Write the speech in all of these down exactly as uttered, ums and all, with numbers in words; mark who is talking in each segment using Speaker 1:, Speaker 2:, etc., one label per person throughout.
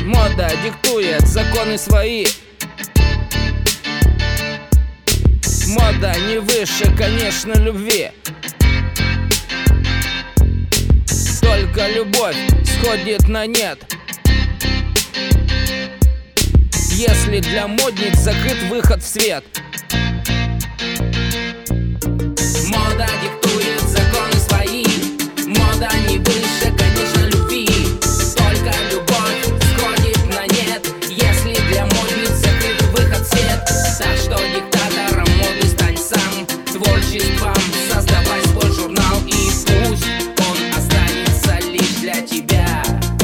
Speaker 1: Мода диктует законы свои. Мода не выше, конечно, любви. Только любовь сходит на нет, если для модниц закрыт выход в свет.
Speaker 2: Мода диктует законы свои. Мода не выше, конечно, любви. Только любовь сходит на нет, если для модниц закрыт выход в свет. Так что диктатором моды стань сам, творчеством создавай свой журнал, и пусть он останется лишь для тебя.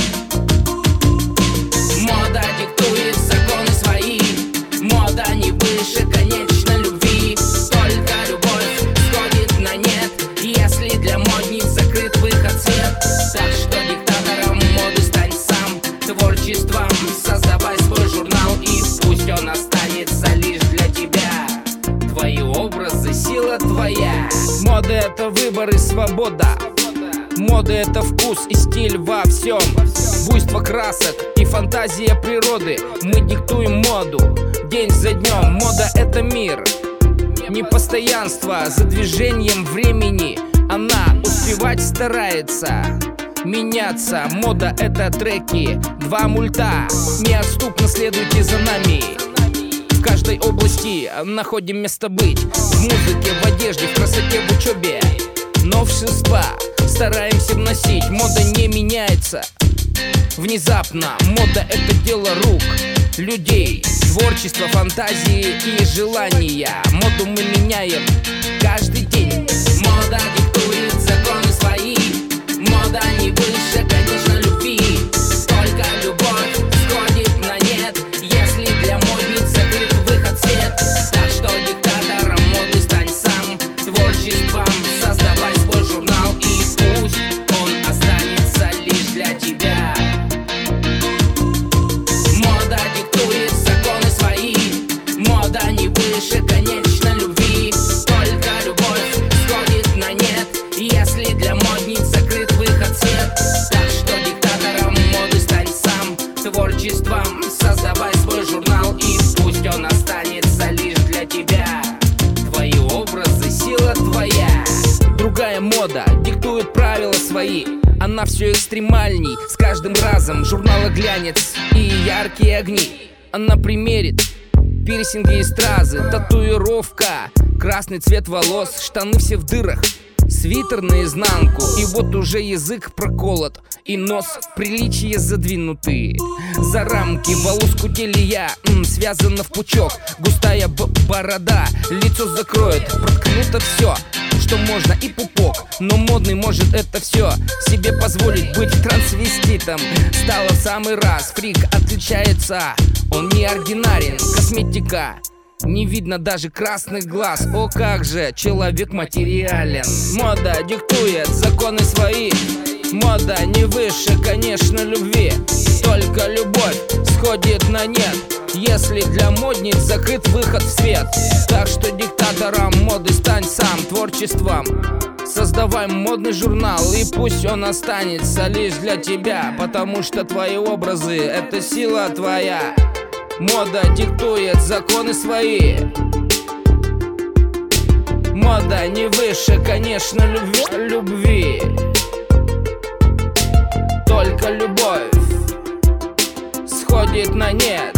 Speaker 2: Мода диктует законы свои. Мода не выше, конечно, любви. Только любовь сходит на нет, если для модниц закрыт выход в свет. Так что диктатором моды стань сам, творчеством создавай свой журнал, и пусть он останется лишь для тебя. Твои образы — сила твоя.
Speaker 1: Мода — это выбор и свобода. Мода — это вкус и стиль во всем. Буйство красок и фантазия природы. Мы диктуем моду день за днем. Мода — это мир, непостоянство за движением времени. Она успевать старается, меняться. Мода — это треки, два мульта. Неотступно следуйте за нами. В каждой области находим место быть. В музыке, в одежде, в красоте, в учебе. Новшества стараемся вносить. Мода не меняется внезапно. Мода — это дело рук людей, творчество, фантазии и желания. Моду мы меняем каждый день.
Speaker 2: Мода диктует законы свои. Мода не выше, конечно, любви. Только любовь сходит на нет, если для модниц закрыт выход в свет. Так что диктатором моды стань сам, творчеством создавай свой журнал, и пусть он останется лишь для тебя. Мода диктует законы свои. Мода не выше, конечно, любви. Только любовь сходит на нет, если для модниц закрыт выход в свет. Так что диктатором моды стань сам, творчеством создавай свой журнал, и пусть он останется лишь для тебя. Твои образы — сила твоя.
Speaker 1: Другая мода диктует правила свои. Она все экстремальней с каждым разом. Журнала глянец и яркие огни. Она примерит пирсинги и стразы, татуировка, красный цвет волос, штаны все в дырах, свитер наизнанку. И вот уже язык проколот, и нос приличия задвинуты за рамки. Волоску телия м, связана в пучок. Густая б борода лицо закроет. Проткнуто все, что можно, и пупок. Но модный может это все себе позволить. Быть трансвеститом стало в самый раз. Фрик отличается, он не ординарен. Косметика, не видно даже красных глаз. О, как же человек материален. Мода диктует законы свои. Мода не выше, конечно, любви. Только любовь сходит на нет, если для модниц закрыт выход в свет. Так что диктатором моды стань сам, творчеством создавай модный журнал, и пусть он останется лишь для тебя. Потому что твои образы — это сила твоя. Мода диктует законы свои. Мода не выше, конечно, любви, любви. Только любовь сходит на нет,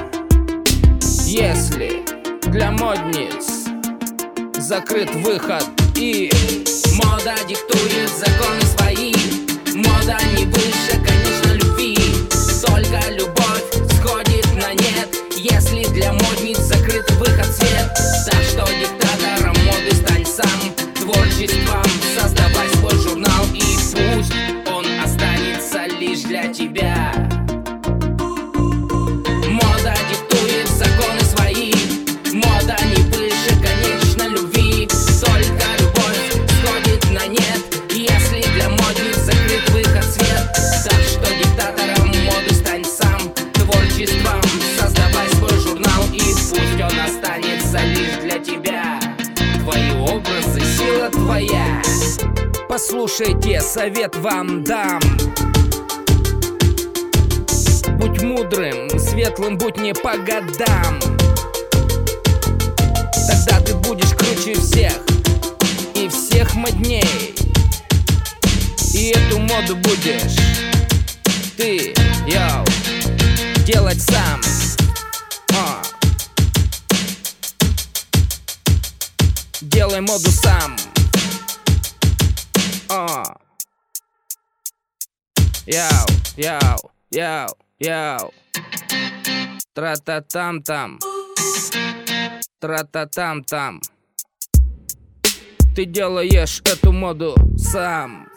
Speaker 1: если для модниц закрыт выход. И
Speaker 2: мода диктует законы свои. Мода не выше, конечно, любви. Только любовь сходит на нет, если для модниц закрыт выход в свет. Так что диктатором моды стань сам, творчеством создавай свой журнал, и пусть он останется лишь для тебя. Мода диктует законы свои. Мода не выше, конечно, любви. Только любовь сходит на нет, если для модниц закрыт выход в свет. Так что диктатором моды стань сам, творчеством создавай свой журнал, и пусть он останется лишь для тебя. Твои образы — сила твоя.
Speaker 1: послушайте, совет вам дам. Будь мудр мудрым, светлым будь не по годам. Тогда ты будешь круче всех и всех модней. И эту моду будешь ты, йоу, делать сам. а. Делай моду сам. а. Яу, яу, яу, яу. Тра-та-там-там. Тра-та-там-там. Ты делаешь эту моду сам.